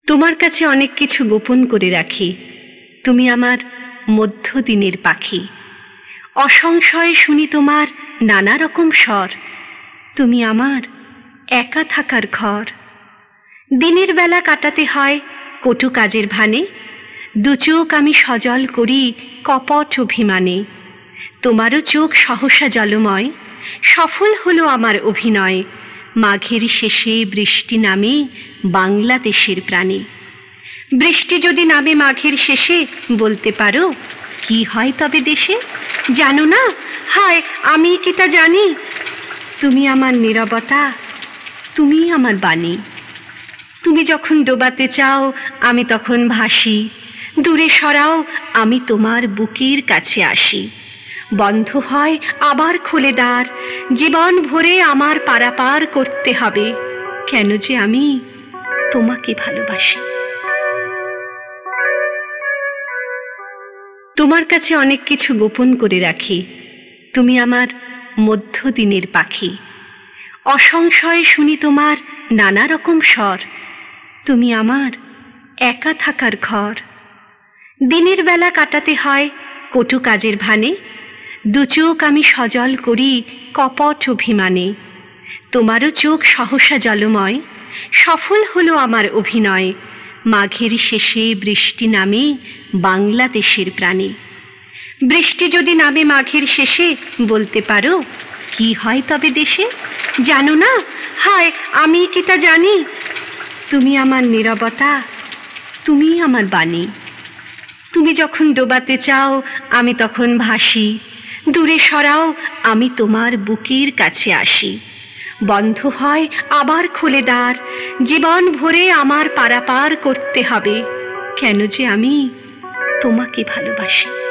তোমার কাছে অনেক কিছু গোপন করে রাখি। তুমি আমার মধ্যদিনের পাখি। অসংশয়ে শুনি তোমার নানা রকম স্বর। তুমি আমার একা থাকার ঘর। দিনের বেলা কাটাতে হয় কটু কাজের ভানে, দুচোখ আমি সজল করি কপট অভিমানে। তোমারও চোখ সহসা জলময়, সফল হলো আমার অভিনয়। মাঘের শেষে বৃষ্টি নামে বাংলাদেশের প্রাণে। বৃষ্টি যদি নামে মাঘের শেষে, বলতে পারো কি হয় তবে দেশে? জানো না, হায় আমি কি তা জানি। তুমি আমার নীরবতা, তুমি আমার বাণী। তুমি যখন ডোবাতে চাও আমি তখন ভাসি, দূরে সরাও আমি তোমার বুকের কাছে আসি। বন্ধ হয় আবার খোলে দ্বার, জীবন ভরে আমার পারাপার করতে হবে, কেন যে আমি তোমাকে ভালোবাসি। তোমার কাছে অনেক কিছু গোপন করে রাখি। তুমি আমার মধ্যদিনের পাখি। অসংশয়ে শুনি তোমার নানা রকম স্বর। তুমি আমার একা থাকার ঘর। দিনের বেলা কাটাতে হয় কটু কাজের ভানে, দুচোখ আমি সজল করি কপট অভিমানে। তোমারও চোখ সহসা জলময়, সফল হলো আমার অভিনয়। মাঘের শেষে বৃষ্টি নামে বাংলাদেশের প্রাণে। বৃষ্টি যদি নামে মাঘের শেষে, বলতে পারো কি হয় তবে দেশে? জানো না, হায় আমি কি তা জানি। তুমি আমার নীরবতা, তুমি আমার বাণী। তুমি যখন ডোবাতে চাও আমি তখন ভাসি, দূরে সরাও আমি তোমার বুকের কাছে আসি। বন্ধ হয় আবার খোলে দ্বার, জীবন ভরে আমার পারাপার করতে হবে, কেন যে আমি তোমাকে ভালোবাসি।